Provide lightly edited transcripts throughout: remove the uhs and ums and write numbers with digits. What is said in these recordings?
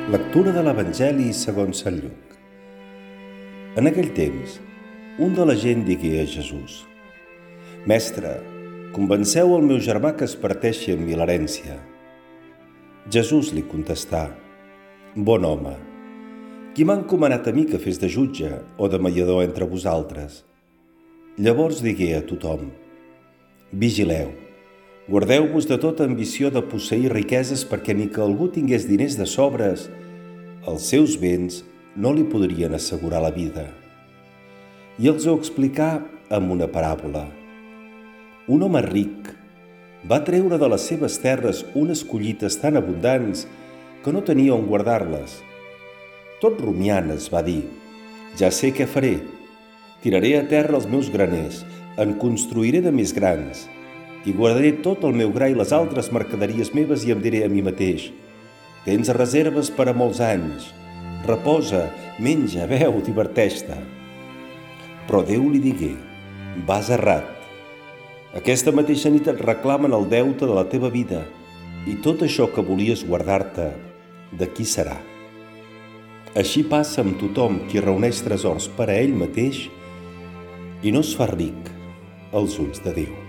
Lectura de l'Evangeli segons Sant Lluc. En aquell temps, un de la gent digué a Jesús: «Mestre, convenceu el meu germà que es parteixi amb mi l'herència». Jesús li contestà: «Bon home, qui m'ha encomanat a mi que fes de jutge o de mediador entre vosaltres?» Llavors digué a tothom: «Vigileu, guardeu-vos de tota ambició de posseir riqueses, perquè ni que algú tingués diners de sobres, els seus béns no li podrien assegurar la vida». I els ho explicà amb una paràbola. Un home ric va treure de les seves terres unes collites tan abundants que no tenia on guardar-les. Tot rumiant es va dir: «Ja sé què faré. Tiraré a terra els meus graners, en construiré de més grans, i guardaré tot el meu gra i les altres mercaderies meves i em diré a mi mateix: tens reserves per a molts anys. Reposa, menja, beu, diverteix-te». Però Déu li digué: «Vas errat. Aquesta mateixa nit et reclamen el deute de la teva vida, i tot això que volies guardar-te, de qui serà?» Així passa amb tothom qui reuneix tresors per a ell mateix i no es fa ric als ulls de Déu.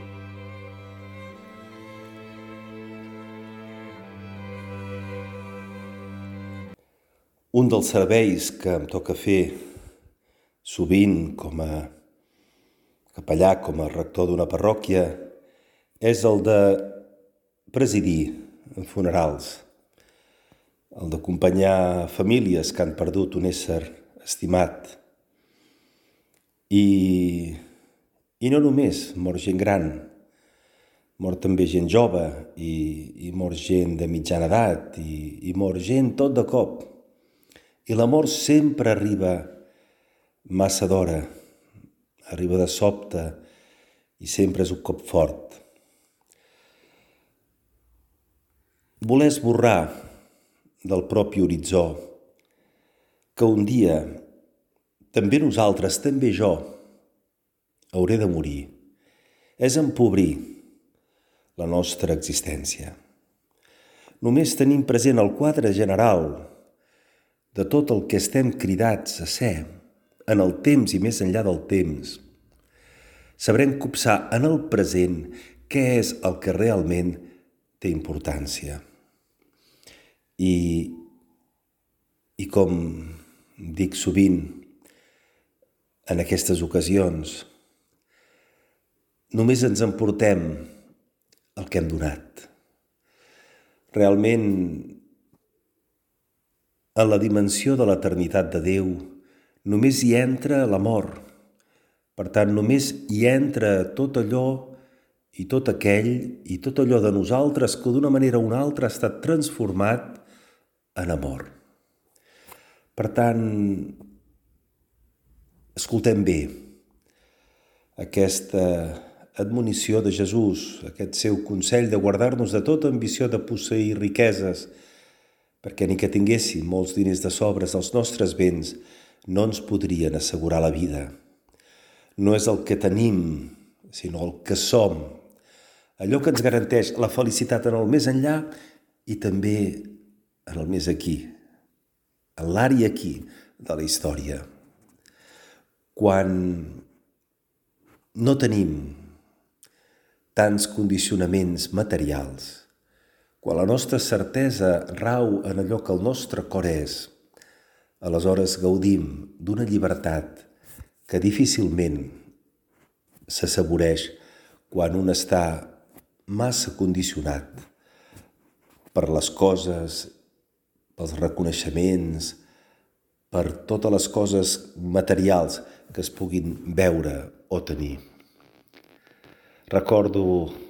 Un dels serveis que em toca fer sovint com a capellà, com a rector d'una parròquia, és el de presidir funerals, el d'acompanyar famílies que han perdut un ésser estimat. I no només mor gent gran, mor també gent jove i mor gent de mitjana edat i mor gent tot de cop. I la mort sempre arriba massa d'hora, arriba de sobte i sempre és un cop fort. Voler esborrar del propi horitzó que un dia també nosaltres, també jo, hauré de morir, és empobrir la nostra existència. Només tenim present el quadre general de tot el que estem cridats a ser en el temps i més enllà del temps, sabrem copsar en el present què és el que realment té importància. I com dic sovint en aquestes ocasions, només ens emportem el que hem donat. Realment, en la dimensió de l'eternitat de Déu, només hi entra l'amor. Per tant, només hi entra tot allò i tot aquell i tot allò de nosaltres que d'una manera o una altra ha estat transformat en amor. Per tant, escoltem bé aquesta admonició de Jesús, aquest seu consell de guardar-nos de tota ambició de posseir riqueses, perquè ni que tinguéssim molts diners de sobres, els nostres béns no ens podrien assegurar la vida. No és el que tenim, sinó el que som, allò que ens garanteix la felicitat en el més enllà i també en el més aquí, en l'ara i aquí de la història. Quan no tenim tants condicionaments materials, quan la nostra certesa rau en allò que el nostre cor és, aleshores gaudim d'una llibertat que difícilment s'assaboreix quan un està massa condicionat per les coses, pels reconeixements, per totes les coses materials que es puguin veure o tenir. Recordo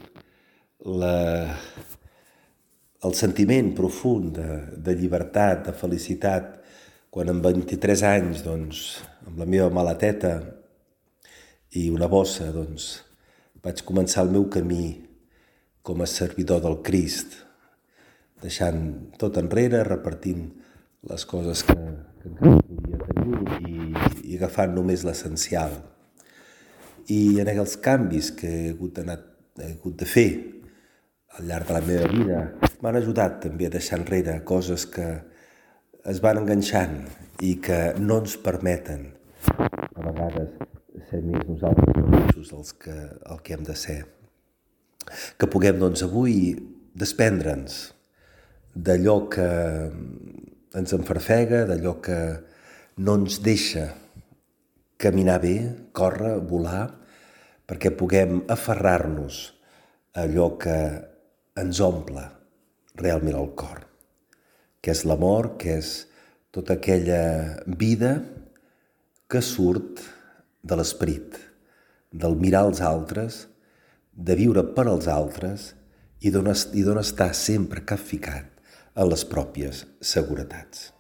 el sentiment profund de llibertat, de felicitat, quan amb 23 anys, amb la meva maleteta i una bossa, vaig començar el meu camí com a servidor del Crist, deixant tot enrere, repartint les coses que encara podia tenir i agafant només l'essencial. I en els canvis que he hagut de fer al llarg de la meva vida m'han ajudat també a deixar enrere coses que es van enganxant i que no ens permeten a vegades ser més nosaltres mateixos el que hem de ser. Que puguem, doncs, avui desprendre'ns d'allò que ens enfarfega, d'allò que no ens deixa caminar bé, córrer, volar, perquè puguem aferrar-nos a allò que ens omple realment el cor, que és l'amor, que és tota aquella vida que surt de l'esperit, del mirar els altres, de viure per als altres i d'on estar sempre capficat en les pròpies seguretats.